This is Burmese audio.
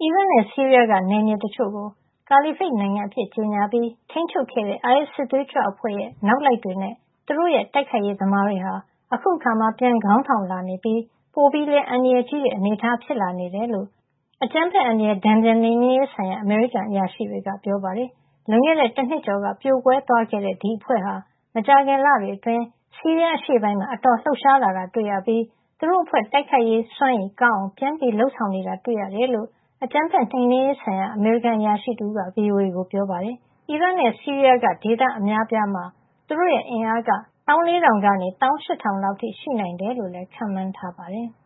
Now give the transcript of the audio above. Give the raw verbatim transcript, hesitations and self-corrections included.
အီရတ်နဲ့ ဆီးရီးယားက နယ်မြေတချို့ကို ကာလီဖိတ်နိုင်ငံအဖြစ်ကြေညာပြီး ထိန်းချုပ်ခဲ့တဲ့ အိုင်အက်စ် စစ်သွေးကြွအဖွဲ့ရဲ့ နောက်လိုက်တွေနဲ့ သူတို့ရဲ့ တိုက်ခိုက်ရေးသမားတွေဟာ အခုအခါ ပြန်ခေါင်းထောင်လာနေပြီး ပိုပြီးလည်း အန္တရာယ်ကြီးတဲ့ အနေထားဖြစ်လာနေတယ်လို့ အကြမ်းဖက်အန္တရာယ် တန်ပြန်နှိမ်နင်းရေးဆိုင်ရာ အမေရိကန်အရာရှိတွေက ပြောပါတယ်။ လွန်ခဲ့တဲ့ တနှစ်ကျော်က ပြိုကွဲသွားခဲ့တဲ့ ဒီအဖွဲ့ဟာ မကြာခင်လတွေအတွင်း ဆီးရီးယားအရှေ့ပိုင်းမှာ အတော်လှုပ်ရှားလာတာ တွေ့ရပြီး သူတို့အဖွဲ့ တိုက်ခိုက်ရေးစွမ်းရည်ကောင်းအောင် ပြန်လုပ်ဆောင်နေတာ တွေ့ရတယ်လို့ အကြမ်းဖက်နှိမ်နင်းရေးဆိုင်ရာ အမေရိကန်အရာရှိတဦးက ဗွီအိုအေကို ပြောပါတယ်။ အီရတ်နဲ့ ဆီးရီးယားက ဒေသအများအပြားမှာ သူတို့ရဲ့ အင်အားက ၁၄,၀၀၀ ကနေ ၁၈,၀၀၀ လောက်အထိ ရှိနိုင်တယ်လို့လည်း ခန့်မှန်းထားပါတယ်။